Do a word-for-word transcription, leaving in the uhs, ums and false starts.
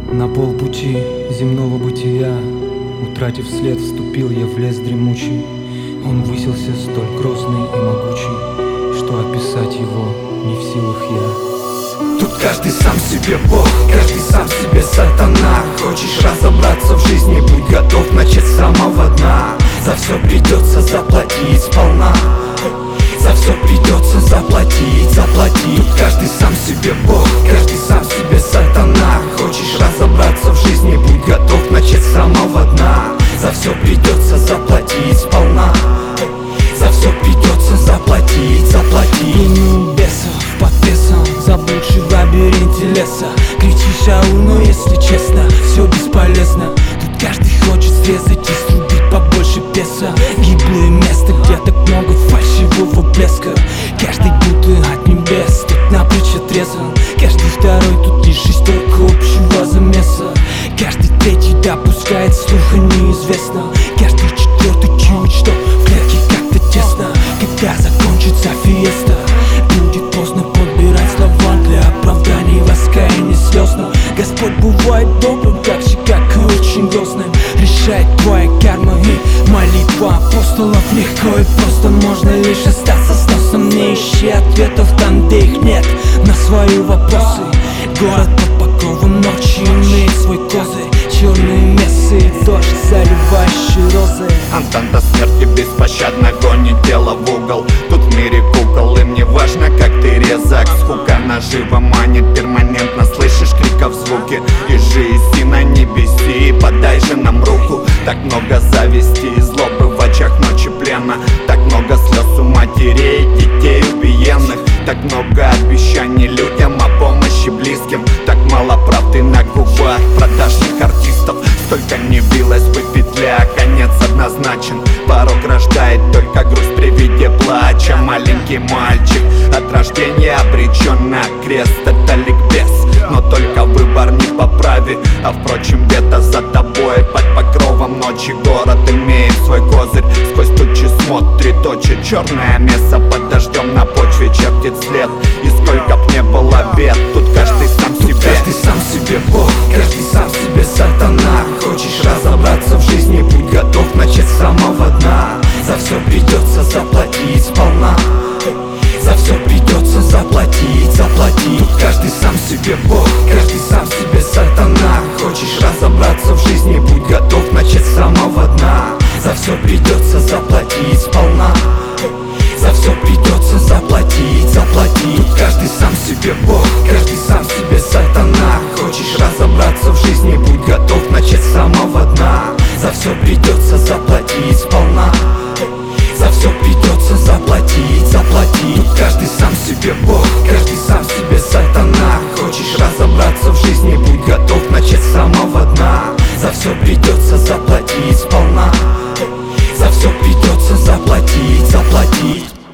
На полпути земного бытия, утратив след, вступил я в лес дремучий. Он высился столь грозный и могучий, что описать его не в силах я. Тут каждый сам себе бог, каждый сам себе сатана. Хочешь разобраться в жизни, будь готов начать с самого дна. За все придется заплатить сполна, за все придется заплатить, заплатить. Тут каждый сам себе бог, каждый сам себе сатана. Хочешь разобраться в жизни, будь готов начать с самого дна. За все придется заплатить сполна, за все придется заплатить, заплатить. Вину бесов под весом, заблудший в лабиринте леса. Кричишь ау, но если честно, все бесполезно. Тут каждый хочет срезать и срубить побольше песа. Гиблое место, где так много фальшивого блеска. Каждый будто от небес, тут напрочь отрезан. Каждый второй тут лишь шестерка общего замеса. Каждый третий допускает слуха неизвестно. Каждый четвертый чует, что в клетке как-то тесно. Когда закончится фиеста, будет поздно подбирать слова для оправданий, раскаяния, слез. Но Господь бывает добрым, так же как и очень грозным. Решает твоя карма и молитва апостолов. Легко и просто можно лишь остаться с носом, не ищи ответов там, где их нет, на свои вопросы. Город под покровом ночи имеет свой козырь. Черные мессы, дождь, заливающий розы. Антанта смерти беспощадно гонит тело в угол. Тут в мире кукол, им не важно, как ты резок. Скука наживо манит перманентно, слышишь криков звуки. И жизнь на небеси, подай же нам руку. Так много зависти и злобы в очах ночи плена. Так много слез у матерей, детей убиенных. Так много обещаний людям о помощи близким. Так мало правды на губах продажных артистов. Столько не билась бы петля, конец однозначен. Порог рождает только грусть при виде плача. Маленький мальчик от рождения обречен на крест. Это ликбез, но только выбор не по праве. А впрочем, где-то за тобой под покровом ночи город имеет свой козырь. Сквозь тучи смотрит очи, черное место под дождем на почве чертит след. И сколько б не было бед, тут каждый сам себе, каждый сам себе бог, каждый сам себе сатана. Хочешь разобраться в жизни, будь готов начать с самого дна. За все придется заплатить сполна, за все придется заплатить, заплатить. Тут каждый сам себе бог, каждый сам себе сатана. Хочешь разобраться в жизни, будь готов начать с самого дна. За все придется заплатить сполна, за все придется заплатить, заплатить. Тут каждый сам себе бог, каждый сам себе сатана. Хочешь разобраться в жизни, будь готов начать с самого дна. За все придется заплатить сполна, за все придется заплатить, заплатить. Тут каждый сам себе бог, каждый сам себе сатана. Хочешь разобраться в жизни, будь готов начать с самого дна. За все придется заплатить сполна, за все придется заплатить, заплатить.